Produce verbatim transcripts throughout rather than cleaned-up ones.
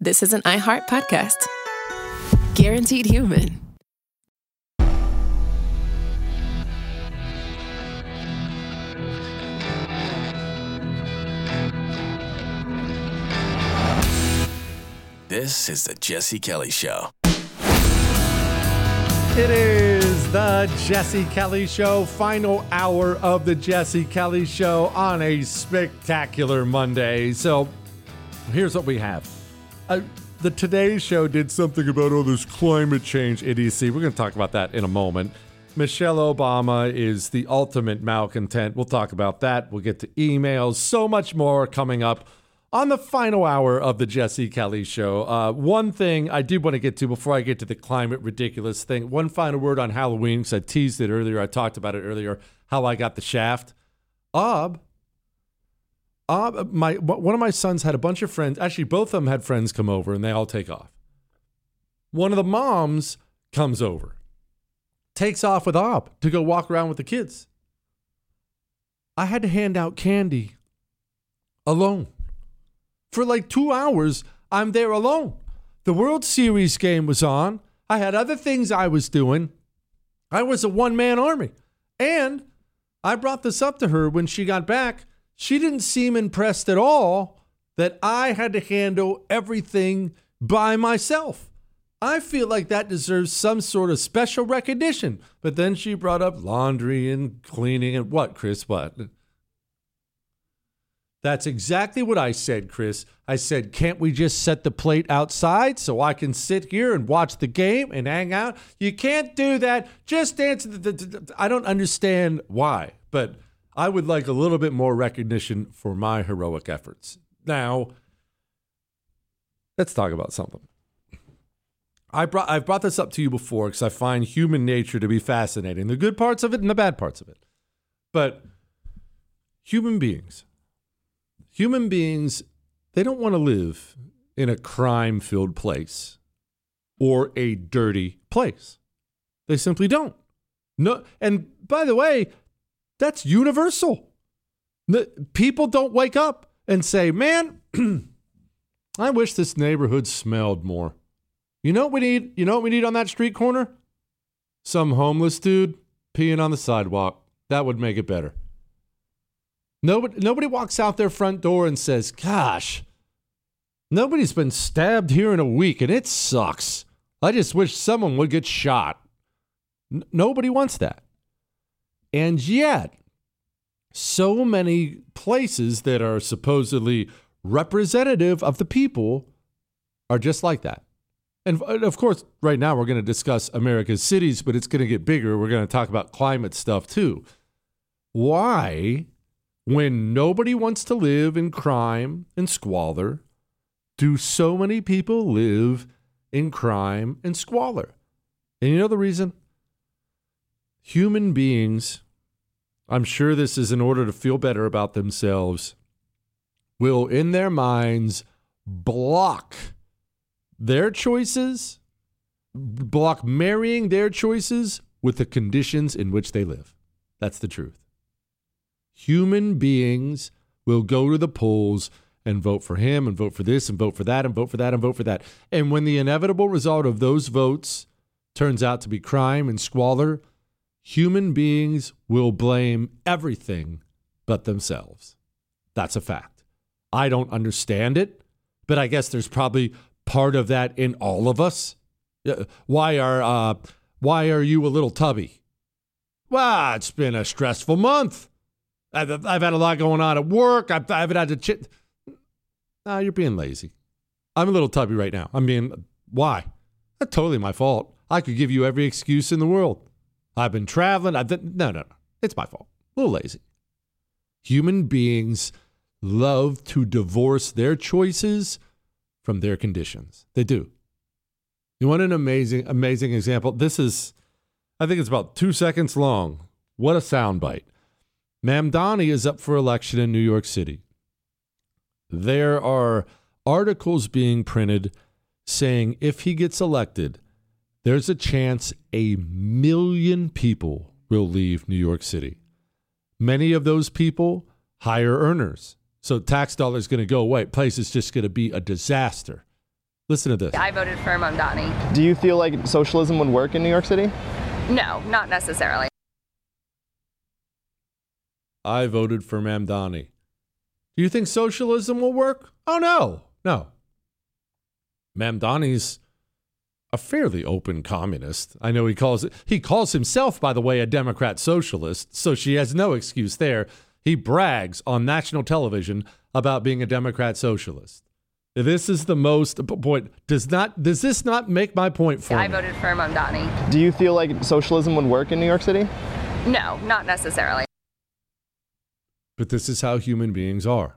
this is an iHeart podcast. Guaranteed Human. This is the Jesse Kelly Show. It is the Jesse Kelly Show, final hour of the Jesse Kelly Show on a spectacular Monday. So here's what we have. Uh, the Today Show did something about all this climate change idiocy. We're going to talk about that in a moment. Michelle Obama is the ultimate malcontent. We'll talk about that. We'll get to emails. So much more coming up on the final hour of the Jesse Kelly Show. Uh, one thing I do want to get to before I get to the climate ridiculous thing. One final word on Halloween, because I teased it earlier. I talked about it earlier, how I got the shaft. Ob, Ob, my one of my sons had a bunch of friends. Actually, both of them had friends come over, and they all take off. One of the moms comes over, takes off with Ob to go walk around with the kids. I had to hand out candy alone. For like two hours, I'm there alone. The World Series game was on. I had other things I was doing. I was a one-man army. And I brought this up to her when she got back. She didn't seem impressed at all that I had to handle everything by myself. I feel like that deserves some sort of special recognition. But then she brought up laundry and cleaning and what, Chris? What? That's exactly what I said, Chris. I said, can't we just set the plate outside so I can sit here and watch the game and hang out? You can't do that. Just answer the, the, the I don't understand why, but I would like a little bit more recognition for my heroic efforts. Now, let's talk about something. I brought, I've brought this up to you before because I find human nature to be fascinating, the good parts of it and the bad parts of it. But human beings, Human beings, they don't want to live in a crime-filled place or a dirty place. They simply don't. No, and by the way, that's universal. The, people don't wake up and say, man, I wish this neighborhood smelled more. You know what we need? You know what we need on that street corner? Some homeless dude peeing on the sidewalk. That would make it better. Nobody, nobody walks out their front door and says, gosh, nobody's been stabbed here in a week and it sucks. I just wish someone would get shot. N- nobody wants that. And yet, so many places that are supposedly representative of the people are just like that. And of course, right now we're going to discuss America's cities, but it's going to get bigger. We're going to talk about climate stuff too. Why, when nobody wants to live in crime and squalor, do so many people live in crime and squalor? And you know the reason? Human beings, I'm sure this is in order to feel better about themselves, will in their minds block their choices, block marrying their choices with the conditions in which they live. That's the truth. Human beings will go to the polls and vote for him and vote for this and vote for that and vote for that and vote for that. And when the inevitable result of those votes turns out to be crime and squalor, human beings will blame everything but themselves. That's a fact. I don't understand it, but I guess there's probably part of that in all of us. Why are uh, why are you a little tubby? Well, it's been a stressful month. I've, I've had a lot going on at work. I've, I haven't had to chit. No, you're being lazy. I'm a little tubby right now. I'm being, why? That's totally my fault. I could give you every excuse in the world. I've been traveling. I've been, no, no, no. It's my fault. A little lazy. Human beings love to divorce their choices from their conditions. They do. You want an amazing, amazing example? This is, I think it's about two seconds long. What a soundbite. Mamdani is up for election in New York City. There are articles being printed saying if he gets elected, there's a chance a million people will leave New York City. Many of those people, higher earners. So tax dollars going to go away. Place is just going to be a disaster. Listen to this. I voted for Mamdani. Do you feel like socialism would work in New York City? No, not necessarily. I voted for Mamdani. Do you think socialism will work? Oh, no. No. Mamdani's a fairly open communist. I know he calls it, he calls himself, by the way, a Democrat socialist, so she has no excuse there. He brags on national television about being a Democrat socialist. This is the most point. Does not does this not make my point for I me? voted for Mamdani. Do you feel like socialism would work in New York City? No, not necessarily. But this is how human beings are.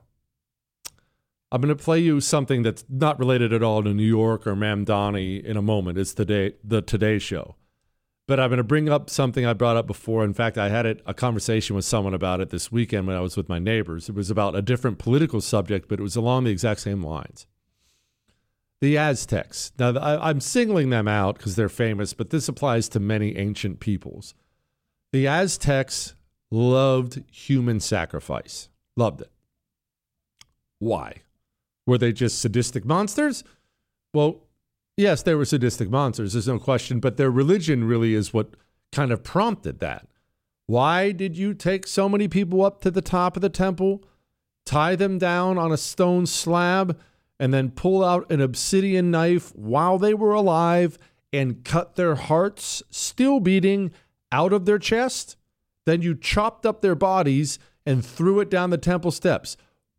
I'm going to play you something that's not related at all to New York or Mamdani in a moment. It's today, the Today Show. But I'm going to bring up something I brought up before. In fact, I had it, a conversation with someone about it this weekend when I was with my neighbors. It was about a different political subject, but it was along the exact same lines. The Aztecs. Now, I, I'm singling them out because they're famous, but this applies to many ancient peoples. The Aztecs loved human sacrifice. Loved it. Why? Were they just sadistic monsters? Well, yes, they were sadistic monsters, there's no question, but their religion really is what kind of prompted that. Why did you take so many people up to the top of the temple, tie them down on a stone slab, and then pull out an obsidian knife while they were alive and cut their hearts, still beating, out of their chest? Then you chopped up their bodies and threw it down the temple steps.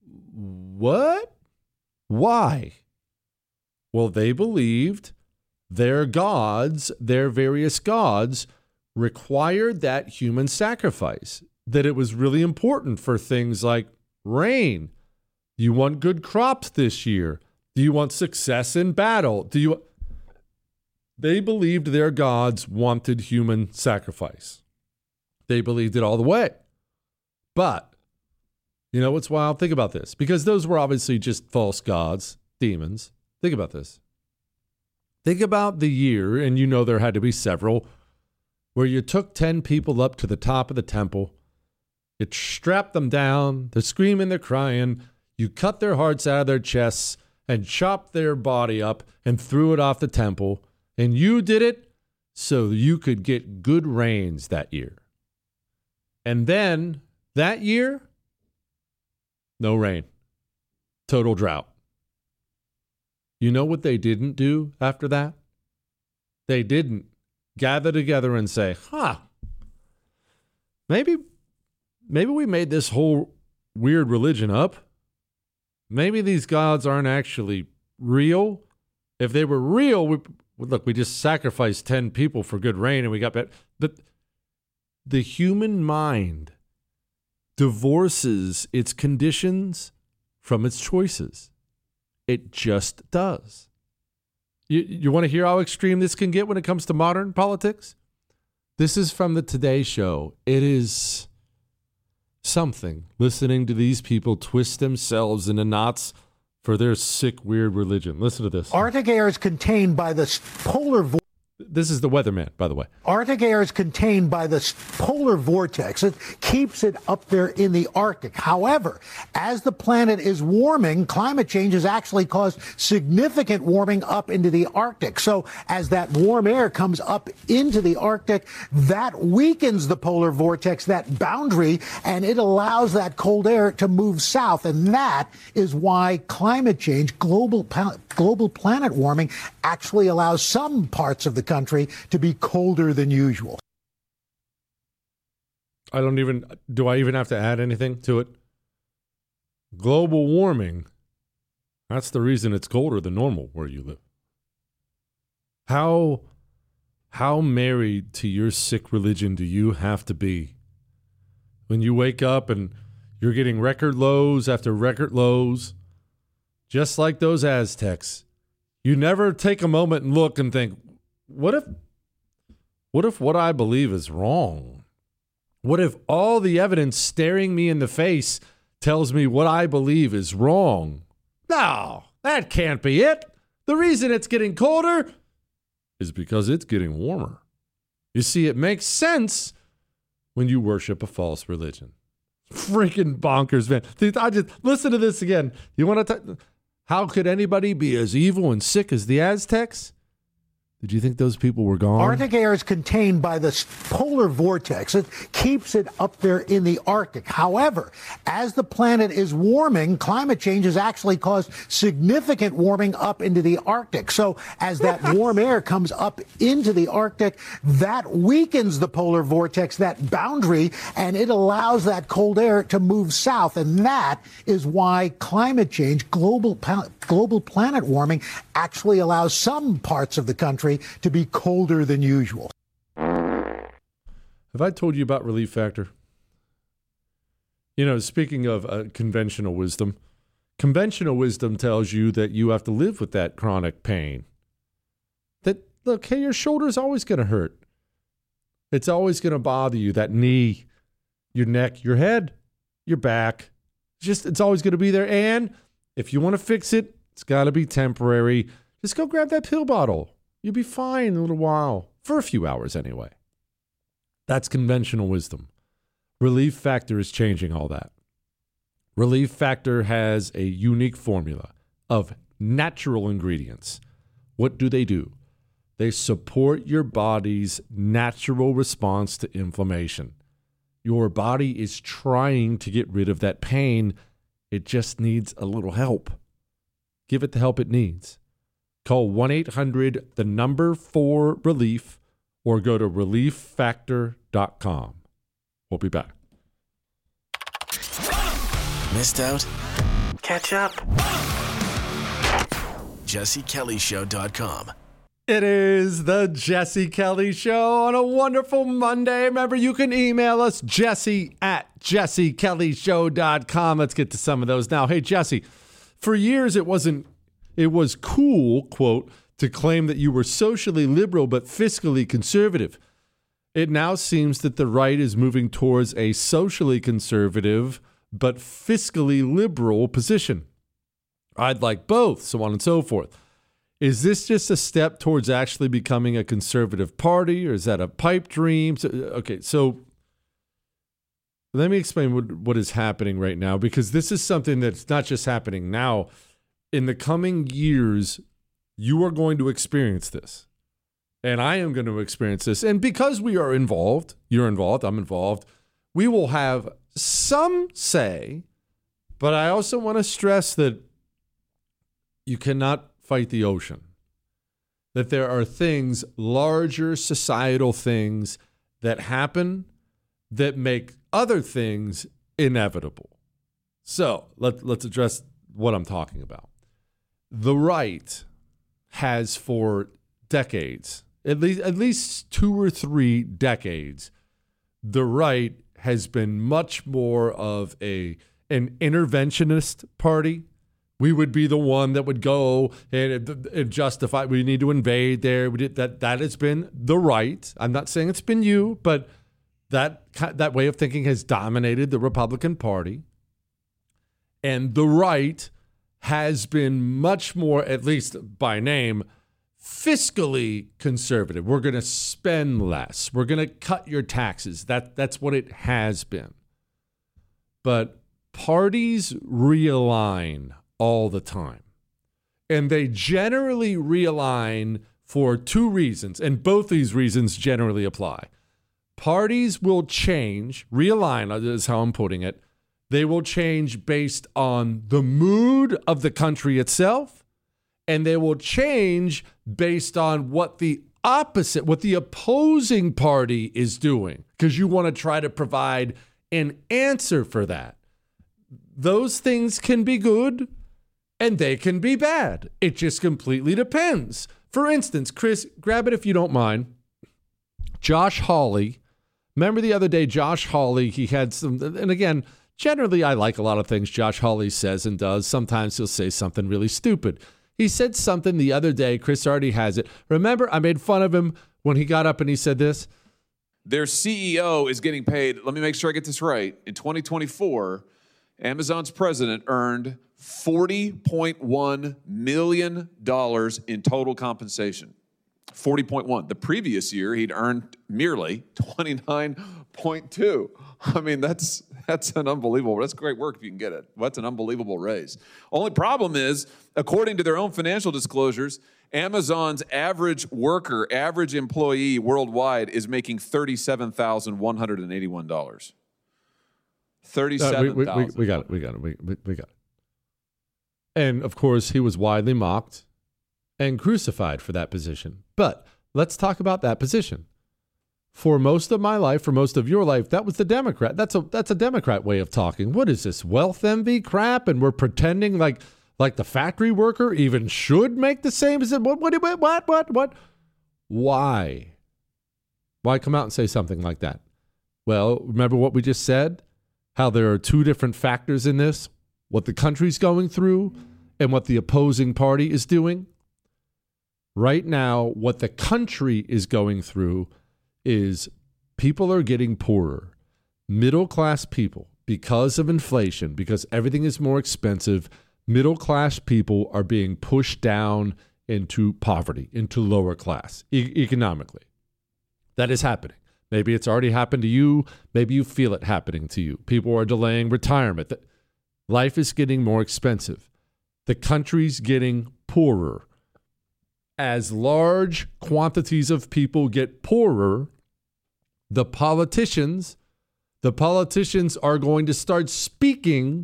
What? Why? Well, they believed their gods, their various gods, required that human sacrifice, that it was really important for things like rain. Do you want good crops this year? Do you want success in battle? Do you? They believed their gods wanted human sacrifice. They believed it all the way. But you know what's wild? Think about this. Because those were obviously just false gods, demons. Think about this. Think about the year, and you know there had to be several, where you took ten people up to the top of the temple, you strapped them down, they're screaming, they're crying, you cut their hearts out of their chests and chopped their body up and threw it off the temple, and you did it so you could get good rains that year. And then that year, no rain. Total drought. You know what they didn't do after that? They didn't gather together and say, huh, maybe, maybe we made this whole weird religion up. Maybe these gods aren't actually real. If they were real, we, look, we just sacrificed ten people for good rain and we got better. But the human mind divorces its conditions from its choices. It just does. You, you want to hear how extreme this can get when it comes to modern politics? This is from the Today Show. It is something listening to these people twist themselves into knots for their sick, weird religion. Listen to this. Arctic air is contained by the polar vortex. This is the weatherman, by the way. Arctic air is contained by the polar vortex. It keeps it up there in the Arctic. However, as the planet is warming, climate change has actually caused significant warming up into the Arctic. So as that warm air comes up into the Arctic, that weakens the polar vortex, that boundary, and it allows that cold air to move south. And that is why climate change, global, global planet warming, actually allows some parts of the country to be colder than usual. I don't even, do I even have to add anything to it? Global warming, that's the reason it's colder than normal where you live. How, how married to your sick religion do you have to be when you wake up and you're getting record lows after record lows, just like those Aztecs? You never take a moment and look and think, What if, what if what I believe is wrong? What if all the evidence staring me in the face tells me what I believe is wrong? No, that can't be it. The reason it's getting colder is because it's getting warmer. You see, it makes sense when you worship a false religion. Freaking bonkers, man. Dude, I just listen to this again. You want to? How could anybody be as evil and sick as the Aztecs? Did you think those people were gone? Arctic air is contained by the polar vortex. It keeps it up there in the Arctic. However, as the planet is warming, climate change has actually caused significant warming up into the Arctic. So as that warm air comes up into the Arctic, that weakens the polar vortex, that boundary, and it allows that cold air to move south. And that is why climate change, global, global planet warming, actually allows some parts of the country to be colder than usual. Have I told you about Relief Factor? You know, speaking of uh, conventional wisdom, conventional wisdom tells you that you have to live with that chronic pain. That, look, hey, your shoulder's always going to hurt. It's always going to bother you, that knee, your neck, your head, your back. Just, it's always going to be there. And if you want to fix it, it's got to be temporary. Just go grab that pill bottle. You'll be fine in a little while, for a few hours anyway. That's conventional wisdom. Relief Factor is changing all that. Relief Factor has a unique formula of natural ingredients. What do they do? They support your body's natural response to inflammation. Your body is trying to get rid of that pain. It just needs a little help. Give it the help it needs. Call one eight hundred, the number four relief, or go to relief factor dot com. We'll be back. Missed out? Catch up. Jesse Kelly Show dot com. It is the Jesse Kelly Show on a wonderful Monday. Remember, you can email us, Jesse at Jesse Kelly Show dot com. Let's get to some of those now. Hey, Jesse, for years it wasn't It was cool, quote, to claim that you were socially liberal but fiscally conservative. It now seems that the right is moving towards a socially conservative but fiscally liberal position. I'd like both, so on and so forth. Is this just a step towards actually becoming a conservative party, or is that a pipe dream? So, okay, so let me explain what, what is happening right now, because this is something that's not just happening now. In the coming years, you are going to experience this. And I am going to experience this. And because we are involved, you're involved, I'm involved, we will have some say, but I also want to stress that you cannot fight the ocean. That there are things, larger societal things, that happen that make other things inevitable. So let, let's address what I'm talking about. The right has for decades, at least at least two or three decades, the right has been much more of a an interventionist party. We would be the one that would go and, and justify we need to invade there. We did that. That has been the right. I'm not saying it's been you, but that that way of thinking has dominated the Republican Party, and the right has been much more, at least by name, fiscally conservative. We're going to spend less. We're going to cut your taxes. That, that's what it has been. But parties realign all the time. And they generally realign for two reasons, and both these reasons generally apply. Parties will change, realign is how I'm putting it. They will change based on the mood of the country itself, and they will change based on what the opposite, what the opposing party is doing, because you want to try to provide an answer for that. Those things can be good, and they can be bad. It just completely depends. For instance, Chris, grab it if you don't mind. Josh Hawley. Remember the other day, Josh Hawley, he had some, and again, generally, I like a lot of things Josh Hawley says and does. Sometimes he'll say something really stupid. He said something the other day. Chris already has it. Remember, I made fun of him when he got up and he said this? Their C E O is getting paid, let me make sure I get this right. In twenty twenty-four, Amazon's president earned forty point one million dollars in total compensation. forty point one. The previous year, he'd earned merely twenty-nine point two. I mean, that's that's an unbelievable, that's great work if you can get it. That's an unbelievable raise. Only problem is, according to their own financial disclosures, Amazon's average worker, average employee worldwide is making thirty-seven thousand one hundred eighty-one dollars. thirty-seven thousand. Uh, we, we, we got it. We got it. We, we, we got it. And, of course, he was widely mocked and crucified for that position. But let's talk about that position. For most of my life, for most of your life, that was the Democrat. That's a that's a Democrat way of talking. What is this, wealth envy crap? And we're pretending like like the factory worker even should make the same as it. What, what, what, what, what, what? Why? Why come out and say something like that? Well, remember what we just said? How there are two different factors in this. What the country's going through and what the opposing party is doing. Right now, what the country is going through is people are getting poorer. Middle-class people, because of inflation, because everything is more expensive, middle-class people are being pushed down into poverty, into lower class, e- economically. That is happening. Maybe it's already happened to you. Maybe you feel it happening to you. People are delaying retirement. Life is getting more expensive. The country's getting poorer. As large quantities of people get poorer, the politicians, the politicians are going to start speaking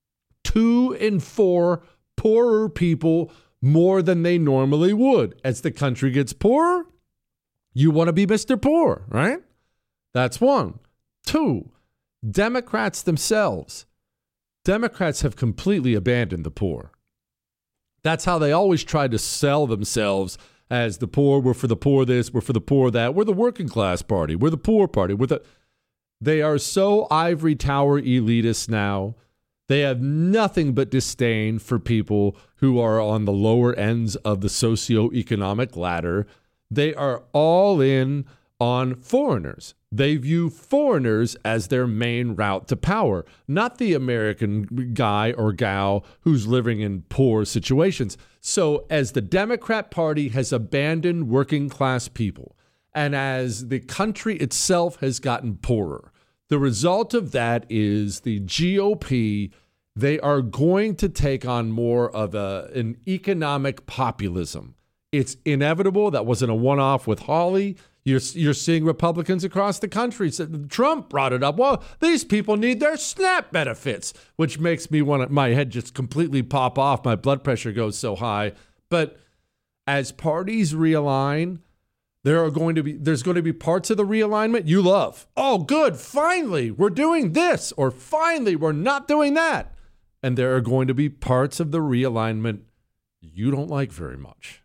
to and for poorer people more than they normally would. As the country gets poorer, you want to be Mister Poor, right? That's one. Two, Democrats themselves. Democrats have completely abandoned the poor. That's how they always tried to sell themselves as the poor. We're for the poor this, we're for the poor that. We're the working class party. We're the poor party. We're the... They are so ivory tower elitist now. They have nothing but disdain for people who are on the lower ends of the socioeconomic ladder. They are all in on foreigners. They view foreigners as their main route to power, not the American guy or gal who's living in poor situations. So as the Democrat Party has abandoned working class people, and as the country itself has gotten poorer, the result of that is the G O P, they are going to take on more of a, an economic populism. It's inevitable. That wasn't a one-off with Hawley. You're, you're seeing Republicans across the country. Trump brought it up. Well, these people need their SNAP benefits, which makes me want to, my head just completely pop off. My blood pressure goes so high. But as parties realign, there are going to be, there's going to be parts of the realignment you love. Oh, good. Finally, we're doing this. Or finally, we're not doing that. And there are going to be parts of the realignment you don't like very much.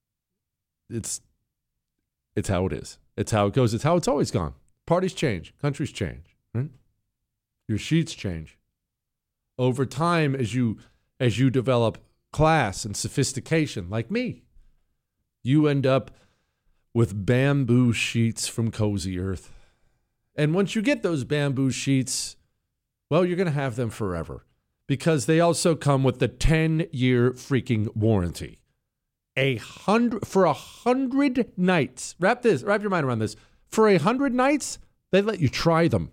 It's It's how it is. It's how it goes. It's how it's always gone. Parties change. Countries change. Right? Your sheets change. Over time, as you as you develop class and sophistication, like me, you end up with bamboo sheets from Cozy Earth. And once you get those bamboo sheets, well, you're going to have them forever because they also come with the ten-year freaking warranty. A hundred for a hundred nights. Wrap this. Wrap your mind around this. For a hundred nights, they let you try them.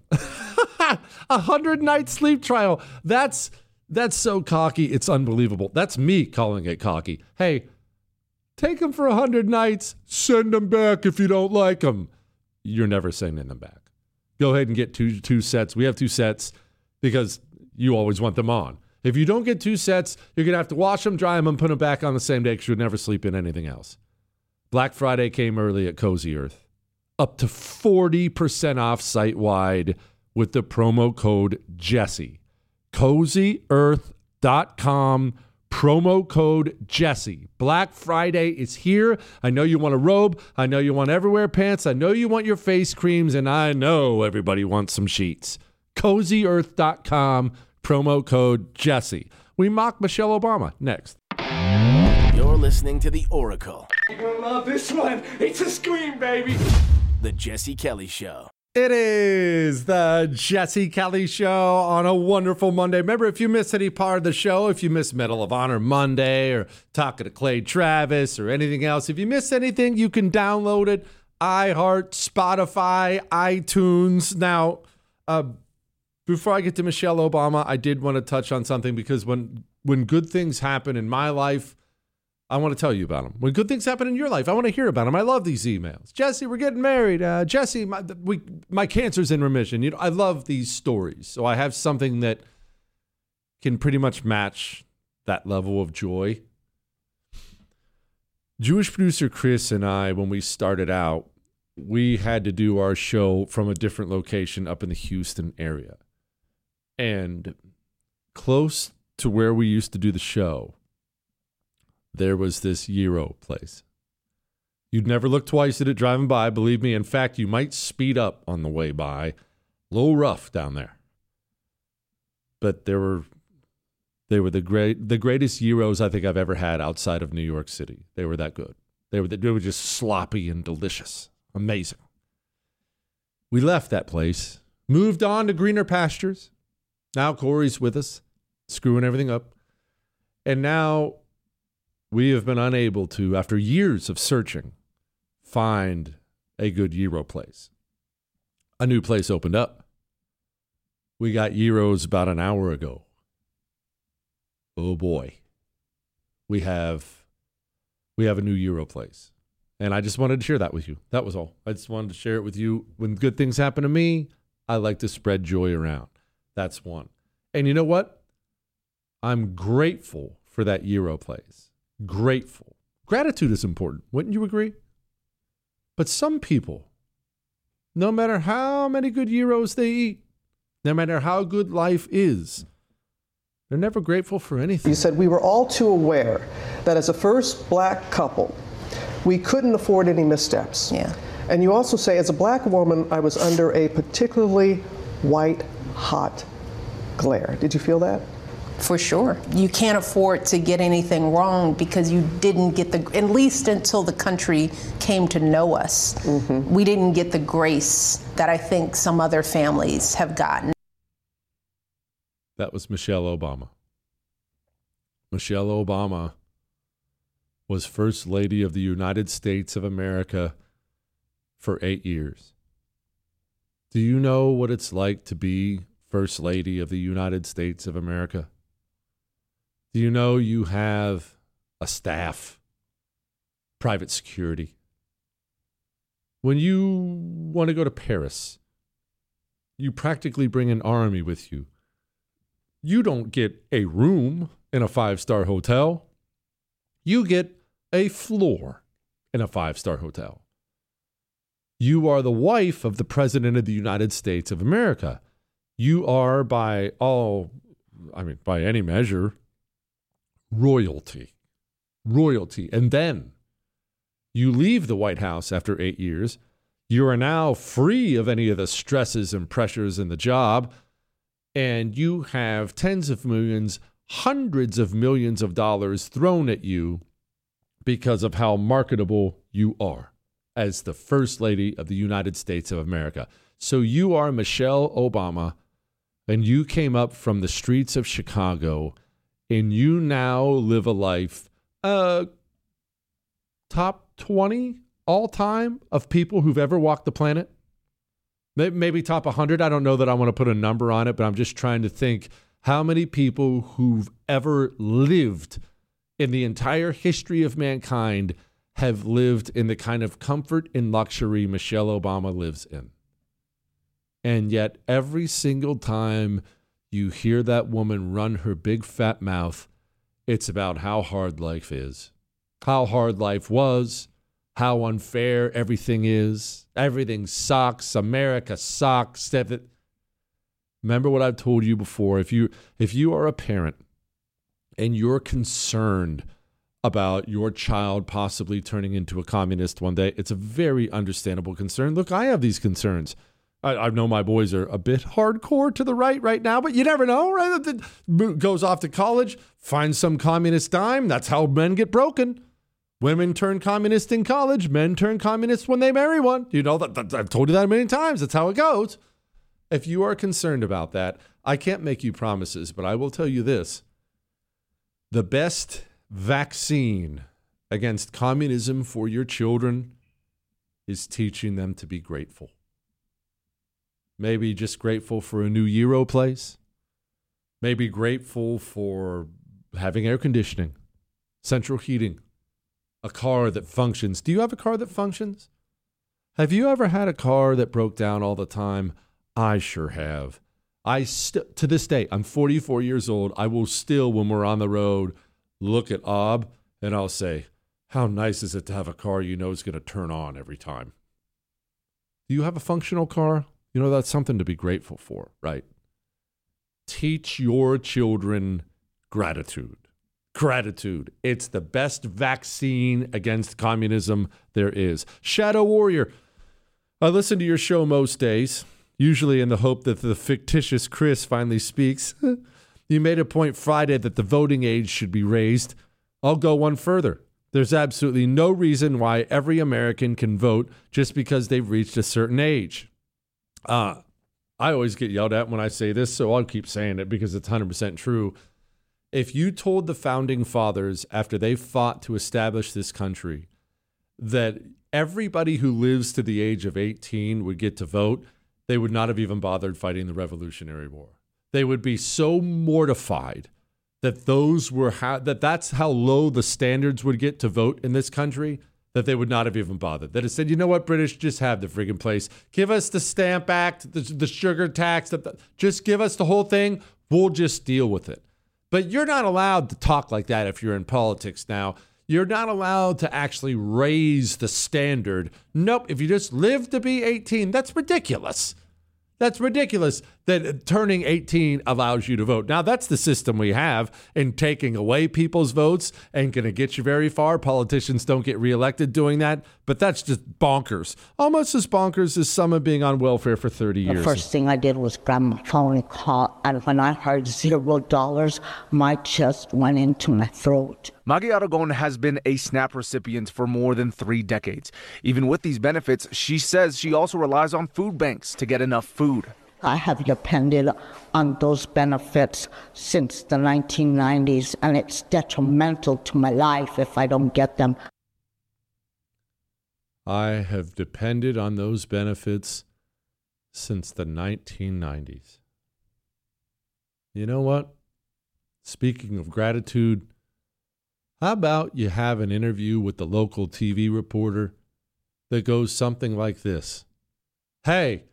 A hundred night sleep trial. That's that's so cocky. It's unbelievable. That's me calling it cocky. Hey, take them for a hundred nights. Send them back if you don't like them. You're never sending them back. Go ahead and get two two sets. We have two sets because you always want them on. If you don't get two sets, you're going to have to wash them, dry them, and put them back on the same day because you'll never sleep in anything else. Black Friday came early at Cozy Earth. Up to forty percent off site-wide with the promo code Jesse. cozy earth dot com, promo code Jesse. Black Friday is here. I know you want a robe. I know you want everywhere pants. I know you want your face creams, and I know everybody wants some sheets. cozy earth dot com, promo code Jesse. We mock Michelle Obama. Next. You're listening to The Oracle. You're gonna love this one. It's a scream, baby. The Jesse Kelly Show. It is the Jesse Kelly Show on a wonderful Monday. Remember, if you miss any part of the show, if you miss Medal of Honor Monday or talking to Clay Travis or anything else, if you miss anything, you can download it. iHeart, Spotify, iTunes. Now, uh, before I get to Michelle Obama, I did want to touch on something because when when good things happen in my life, I want to tell you about them. When good things happen in your life, I want to hear about them. I love these emails. Jesse, we're getting married. Uh, Jesse, my, we, my cancer's in remission. You know, I love these stories. So I have something that can pretty much match that level of joy. Jewish producer Chris and I, when we started out, we had to do our show from a different location up in the Houston area. And close to where we used to do the show, there was this gyro place. You'd never look twice at it driving by, believe me. In fact, you might speed up on the way by. A little rough down there. But there were they were the great the greatest gyros I think I've ever had outside of New York City. They were that good. They were they were just sloppy and delicious. Amazing. We left that place, moved on to greener pastures. Now Corey's with us, screwing everything up. And now we have been unable to, after years of searching, find a good gyro place. A new place opened up. We got gyros about an hour ago. Oh boy. We have we have a new gyro place. And I just wanted to share that with you. That was all. I just wanted to share it with you. When good things happen to me, I like to spread joy around. That's one. And you know what? I'm grateful for that gyro place. Grateful. Gratitude is important. Wouldn't you agree? But some people, no matter how many good gyros they eat, no matter how good life is, they're never grateful for anything. You said we were all too aware that as a first black couple, we couldn't afford any missteps. Yeah. And you also say, as a black woman, I was under a particularly white hot glare. Did you feel that? For sure. You can't afford to get anything wrong because you didn't get the, at least until the country came to know us, mm-hmm. we didn't get the grace that I think some other families have gotten. That was Michelle Obama. Michelle Obama was First Lady of the United States of America for eight years. Do you know what it's like to be First Lady of the United States of America? Do you know you have a staff, private security? When you want to go to Paris, you practically bring an army with you. You don't get a room in a five-star hotel. You get a floor in a five-star hotel. You are the wife of the President of the United States of America. You are, by all, I mean, by any measure, royalty. Royalty. And then you leave the White House after eight years. You are now free of any of the stresses and pressures in the job. And you have tens of millions, hundreds of millions of dollars thrown at you because of how marketable you are as the First Lady of the United States of America. So you are Michelle Obama, and you came up from the streets of Chicago, and you now live a life, uh, top twenty all time of people who've ever walked the planet. Maybe top one hundred. I don't know that I want to put a number on it, but I'm just trying to think how many people who've ever lived in the entire history of mankind have lived in the kind of comfort and luxury Michelle Obama lives in. And yet every single time you hear that woman run her big fat mouth, it's about how hard life is, how hard life was, how unfair everything is. Everything sucks. America sucks. Remember what I've told you before. If you if you are a parent and you're concerned about your child possibly turning into a communist one day, it's a very understandable concern. Look, I have these concerns. I, I know my boys are a bit hardcore to the right right now, but you never know, right? Goes off to college, finds some communist dime. That's how men get broken. Women turn communist in college. Men turn communist when they marry one. You know, that, that, I've told you that many times. That's how it goes. If you are concerned about that, I can't make you promises, but I will tell you this. The best vaccine against communism for your children is teaching them to be grateful. Maybe just grateful for a new Euro place. Maybe grateful for having air conditioning, central heating, a car that functions. Do you have a car that functions? Have you ever had a car that broke down all the time? I sure have. I st- to this day, I'm forty-four years old. I will still, when we're on the road, look at Ob and I'll say, how nice is it to have a car you know is going to turn on every time? Do you have a functional car? You know, that's something to be grateful for, right? Teach your children gratitude. Gratitude. It's the best vaccine against communism there is. Shadow Warrior. I listen to your show most days, usually in the hope that the fictitious Chris finally speaks. You made a point Friday that the voting age should be raised. I'll go one further. There's absolutely no reason why every American can vote just because they've reached a certain age. Uh, I always get yelled at when I say this, so I'll keep saying it because it's one hundred percent true. If you told the founding fathers after they fought to establish this country that everybody who lives to the age of eighteen would get to vote, they would not have even bothered fighting the Revolutionary War. They would be so mortified that those were ha- that that's how low the standards would get to vote in this country that they would not have even bothered. That it said, you know what, British, just have the friggin' place. Give us the Stamp Act, the, the sugar tax, the, the, just give us the whole thing. We'll just deal with it. But you're not allowed to talk like that if you're in politics now. You're not allowed to actually raise the standard. Nope, if you just live to be eighteen, that's ridiculous. That's ridiculous that turning eighteen allows you to vote. Now, that's the system we have, and taking away people's votes ain't going to get you very far. Politicians don't get reelected doing that, but that's just bonkers. Almost as bonkers as someone being on welfare for thirty years. The first thing I did was grab my phone and call, and when I heard zero dollars, my chest went into my throat. Maggie Aragon has been a SNAP recipient for more than three decades. Even with these benefits, she says she also relies on food banks to get enough food. I have depended on those benefits since the nineteen nineties, and it's detrimental to my life if I don't get them. I have depended on those benefits since the nineteen nineties. You know what? Speaking of gratitude, how about you have an interview with the local T V reporter that goes something like this? Hey,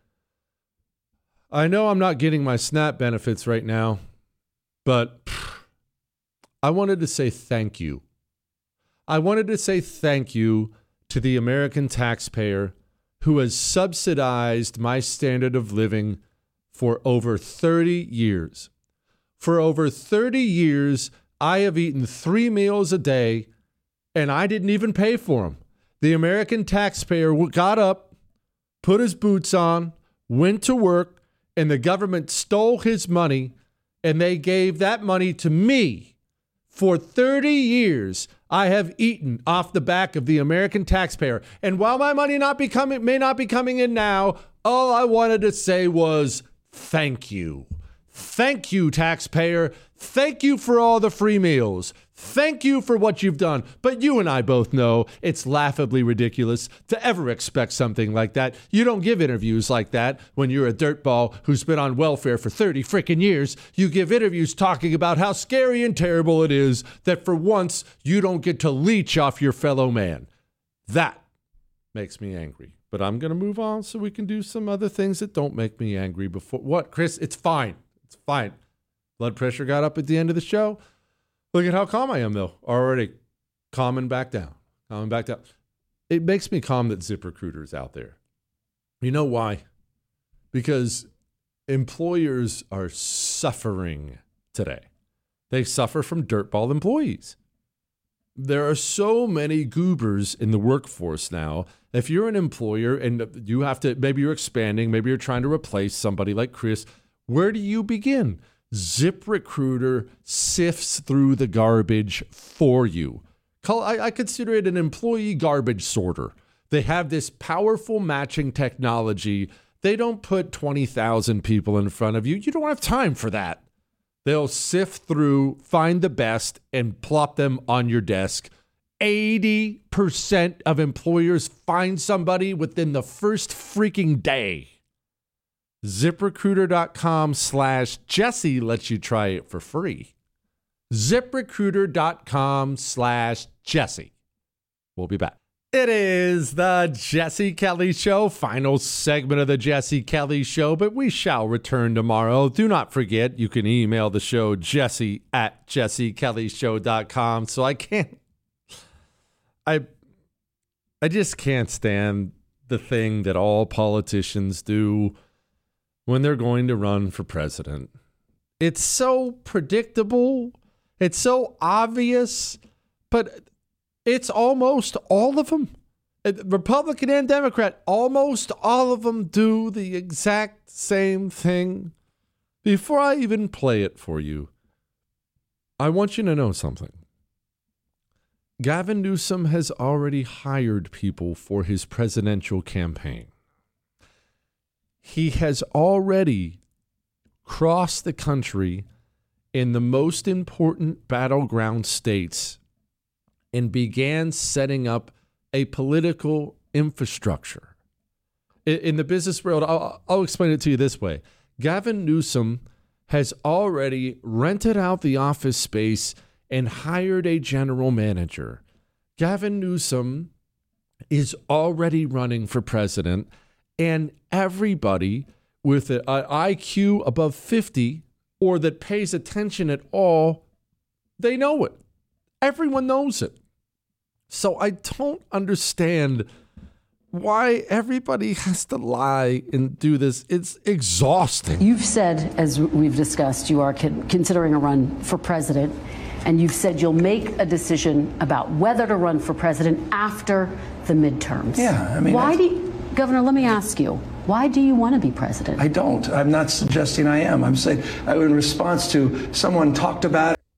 I know I'm not getting my SNAP benefits right now, but pff, I wanted to say thank you. I wanted to say thank you to the American taxpayer who has subsidized my standard of living for over thirty years. For over thirty years, I have eaten three meals a day, and I didn't even pay for them. The American taxpayer got up, put his boots on, went to work, and the government stole his money, and they gave that money to me. For thirty years, I have eaten off the back of the American taxpayer. And while my money not be coming, may not be coming in now, all I wanted to say was thank you. Thank you, taxpayer. Thank you for all the free meals. Thank you for what you've done. But you and I both know it's laughably ridiculous to ever expect something like that. You don't give interviews like that when you're a dirtball who's been on welfare for thirty frickin' years. You give interviews talking about how scary and terrible it is that for once you don't get to leech off your fellow man. That makes me angry. But I'm going to move on so we can do some other things that don't make me angry before. What, Chris? It's fine. It's fine. Blood pressure got up at the end of the show. Look at how calm I am, though. Already calming back down. Calming back down. It makes me calm that ZipRecruiter's out there. You know why? Because employers are suffering today. They suffer from dirtball employees. There are so many goobers in the workforce now. If you're an employer and you have to, maybe you're expanding, maybe you're trying to replace somebody like Chris, where do you begin? ZipRecruiter sifts through the garbage for you. Call, I, I consider it an employee garbage sorter. They have this powerful matching technology. They don't put twenty thousand people in front of you. You don't have time for that. They'll sift through, find the best, and plop them on your desk. eighty percent of employers find somebody within the first freaking day. ZipRecruiter.com slash Jesse lets you try it for free. ZipRecruiter.com slash Jesse. We'll be back. It is the Jesse Kelly Show, final segment of the Jesse Kelly Show, but we shall return tomorrow. Do not forget, you can email the show, jesse at jesse kelly show dot com. So I can't, I, I just can't stand the thing that all politicians do when they're going to run for president. It's so predictable. It's so obvious, but it's almost all of them. Republican and Democrat, almost all of them do the exact same thing. Before I even play it for you, I want you to know something. Gavin Newsom has already hired people for his presidential campaign. He has already crossed the country in the most important battleground states and began setting up a political infrastructure. In the business world, I'll, I'll explain it to you this way. Gavin Newsom has already rented out the office space and hired a general manager. Gavin Newsom is already running for president, and everybody with an I Q above fifty or that pays attention at all, they know it. Everyone knows it. So I don't understand why everybody has to lie and do this. It's exhausting. You've said, as we've discussed, you are con- considering a run for president, and you've said you'll make a decision about whether to run for president after the midterms. Yeah, I mean, why I- do you, Governor, let me ask you, why do you want to be president? I don't. I'm not suggesting I am. I'm saying uh, in response to someone talked about it.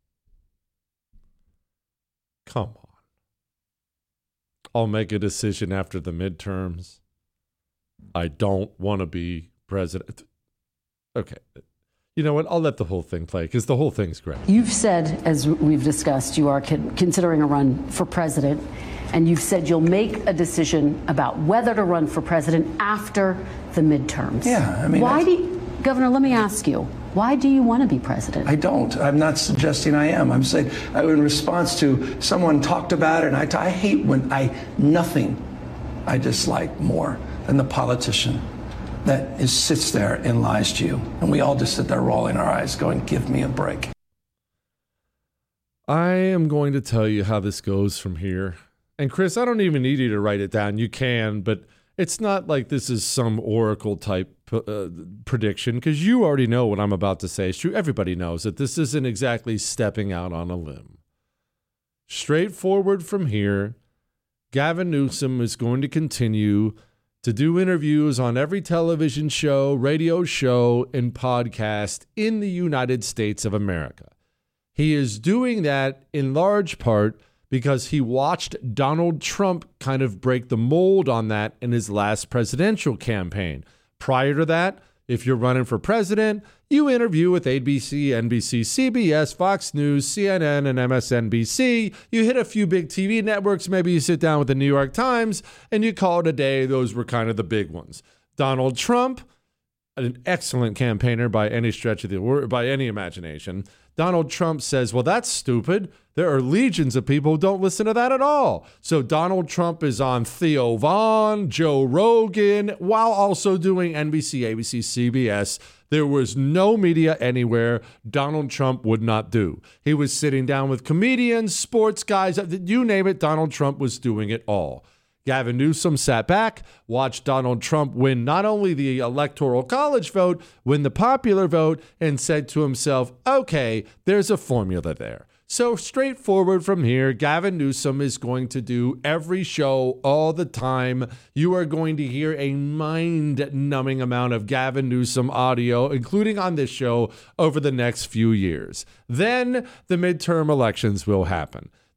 Come on. I'll make a decision after the midterms. I don't want to be president. Okay. You know what? I'll let the whole thing play because the whole thing's great. You've said, as we've discussed, you are con- considering a run for president, and you've said you'll make a decision about whether to run for president after the midterms. Yeah, I mean, why I- do you, Governor, let me ask you, why do you want to be president? I don't. I'm not suggesting I am. I'm saying uh, in response to someone talked about it, and I, t- I hate when I, nothing I dislike more than the politician that is, sits there and lies to you. And we all just sit there rolling our eyes going, give me a break. I am going to tell you how this goes from here. And Chris, I don't even need you to write it down. You can, but it's not like this is some oracle type uh, prediction because you already know what I'm about to say. It's true. Everybody knows that this isn't exactly stepping out on a limb. Straightforward from here, Gavin Newsom is going to continue to do interviews on every television show, radio show, and podcast in the United States of America. He is doing that in large part because he watched Donald Trump kind of break the mold on that in his last presidential campaign. Prior to that, if you're running for president, you interview with A B C, N B C, C B S, Fox News, C N N, and M S N B C. You hit a few big T V networks. Maybe you sit down with the New York Times, and you call it a day. Those were kind of the big ones. Donald Trump, an excellent campaigner by any stretch of the word, by any imagination. Donald Trump says, well, that's stupid. There are legions of people who don't listen to that at all. So Donald Trump is on Theo Vaughn, Joe Rogan, while also doing N B C, A B C, C B S. There was no media anywhere Donald Trump would not do. He was sitting down with comedians, sports guys, you name it, Donald Trump was doing it all. Gavin Newsom sat back, watched Donald Trump win not only the Electoral College vote, win the popular vote, and said to himself, okay, there's a formula there. So straightforward from here, Gavin Newsom is going to do every show all the time. You are going to hear a mind-numbing amount of Gavin Newsom audio, including on this show, over the next few years. Then the midterm elections will happen.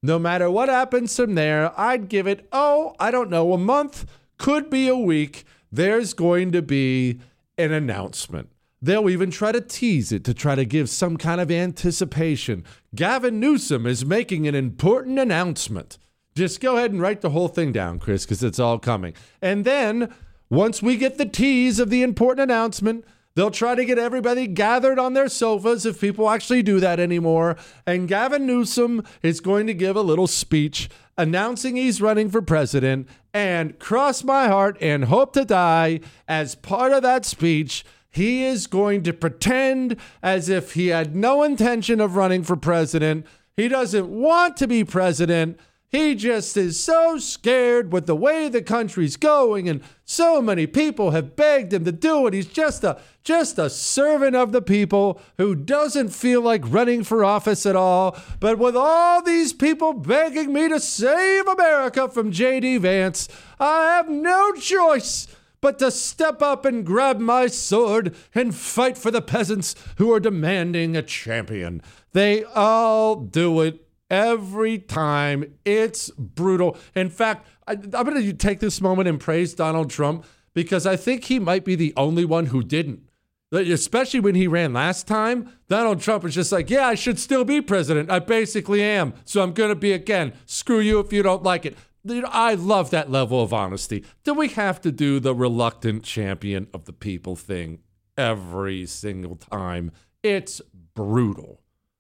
No matter what happens from there, I'd give it, oh, I don't know, a month, could be a week. There's going to be an announcement. They'll even try to tease it to try to give some kind of anticipation. Gavin Newsom is making an important announcement. Just go ahead and write the whole thing down, Chris, because it's all coming. And then once we get the tease of the important announcement, they'll try to get everybody gathered on their sofas, if people actually do that anymore. And Gavin Newsom is going to give a little speech announcing he's running for president. And cross my heart and hope to die, as part of that speech, he is going to pretend as if he had no intention of running for president. He doesn't want to be president. He just is so scared with the way the country's going, and so many people have begged him to do it. He's just a just a servant of the people who doesn't feel like running for office at all. But with all these people begging me to save America from J D Vance, I have no choice but to step up and grab my sword and fight for the peasants who are demanding a champion. They all do it every time. It's brutal. In fact, I, I'm going to take this moment and praise Donald Trump, because I think he might be the only one who didn't. Especially when he ran last time, Donald Trump was just like, yeah, I should still be president. I basically am. So I'm going to be again. Screw you if you don't like it. I love that level of honesty. Do we have to do the reluctant champion of the people thing every single time? It's brutal.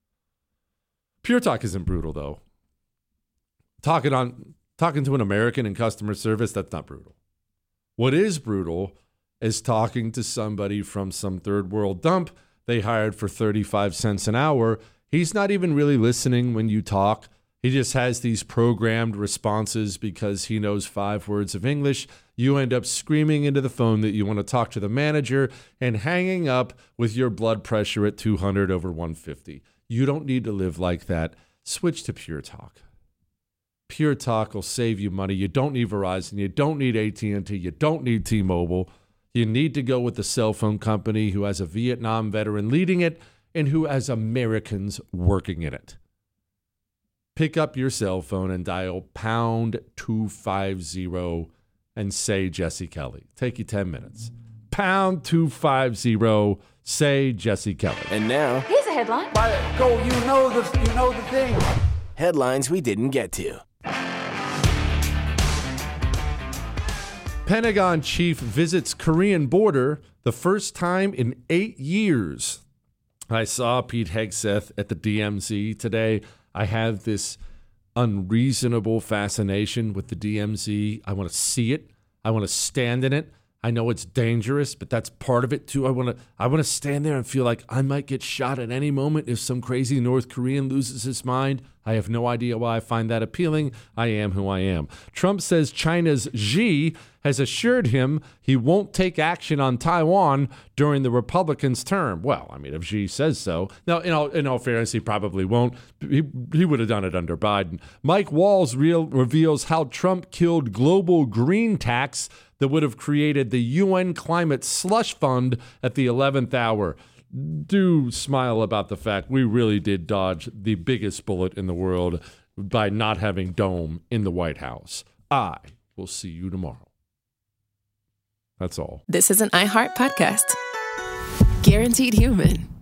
Pure Talk isn't brutal, though. Talking on talking to an American in customer service, that's not brutal. What is brutal is talking to somebody from some third world dump they hired for thirty-five cents an hour. He's not even really listening when you talk. He just has these programmed responses because he knows five words of English. You end up screaming into the phone that you want to talk to the manager and hanging up with your blood pressure at two hundred over one fifty. You don't need to live like that. Switch to Pure Talk. Pure Talk will save you money. You don't need Verizon. You don't need A T and T. You don't need T-Mobile. You need to go with the cell phone company who has a Vietnam veteran leading it and who has Americans working in it. Pick up your cell phone and dial pound two fifty and say Jesse Kelly. Take you ten minutes. Pound two fifty, say Jesse Kelly. And now, here's a headline. Go, you know the you know the thing. Headlines we didn't get to. Pentagon chief visits Korean border the first time in eight years. I saw Pete Hegseth at the D M Z today. I have this unreasonable fascination with the D M Z. I want to see it. I want to stand in it. I know it's dangerous, but that's part of it too. I want to I want to stand there and feel like I might get shot at any moment if some crazy North Korean loses his mind. I have no idea why I find that appealing. I am who I am. Trump says China's Xi has assured him he won't take action on Taiwan during the Republicans' term. Well, I mean, if Xi says so. Now, in all, in all fairness, he probably won't. He, he would have done it under Biden. Mike Walls real, reveals how Trump killed global green tax that would have created the U N Climate Slush Fund at the eleventh hour. Do smile about the fact we really did dodge the biggest bullet in the world by not having Dome in the White House. I will see you tomorrow. That's all. This is an iHeart podcast. Guaranteed Human.